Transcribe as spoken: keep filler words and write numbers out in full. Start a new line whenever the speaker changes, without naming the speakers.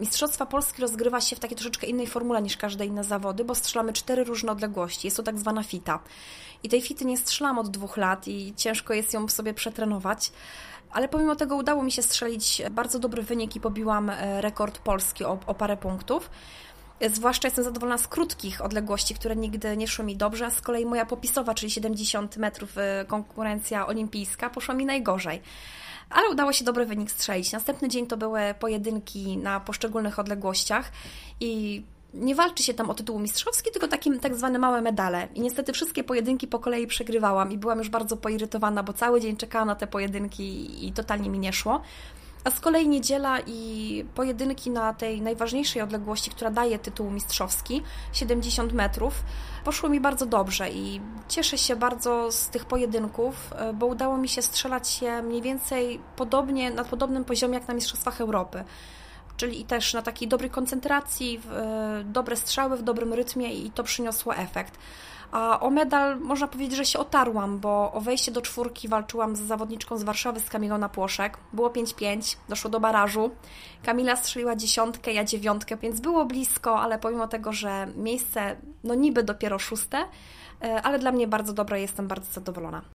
Mistrzostwa Polski rozgrywa się w takiej troszeczkę innej formule niż każde inne zawody, bo strzelamy cztery różne odległości. Jest to tak zwana fita. I tej fity nie strzelam od dwóch lat i ciężko jest ją sobie przetrenować. Ale pomimo tego udało mi się strzelić bardzo dobry wynik i pobiłam rekord Polski o, o parę punktów. Zwłaszcza jestem zadowolona z krótkich odległości, które nigdy nie szły mi dobrze, a z kolei moja popisowa, czyli siedemdziesiąt metrów, konkurencja olimpijska, poszła mi najgorzej. Ale udało się dobry wynik strzelić. Następny dzień to były pojedynki na poszczególnych odległościach i nie walczy się tam o tytuł mistrzowski, tylko takie tak zwane małe medale. I niestety wszystkie pojedynki po kolei przegrywałam i byłam już bardzo poirytowana, bo cały dzień czekałam na te pojedynki i totalnie mi nie szło. A z kolei niedziela i pojedynki na tej najważniejszej odległości, która daje tytuł mistrzowski, siedemdziesiąt metrów, poszło mi bardzo dobrze i cieszę się bardzo z tych pojedynków, bo udało mi się strzelać je mniej więcej podobnie, na podobnym poziomie jak na Mistrzostwach Europy. Czyli i też na takiej dobrej koncentracji, dobre strzały w dobrym rytmie i to przyniosło efekt. A o medal można powiedzieć, że się otarłam, bo o wejście do czwórki walczyłam z zawodniczką z Warszawy, z Kamilą Napłoszek. Było pięć pięć, doszło do barażu. Kamila strzeliła dziesiątkę, ja dziewiątkę, więc było blisko, ale pomimo tego, że miejsce no niby dopiero szóste, ale dla mnie bardzo dobre, jestem bardzo zadowolona.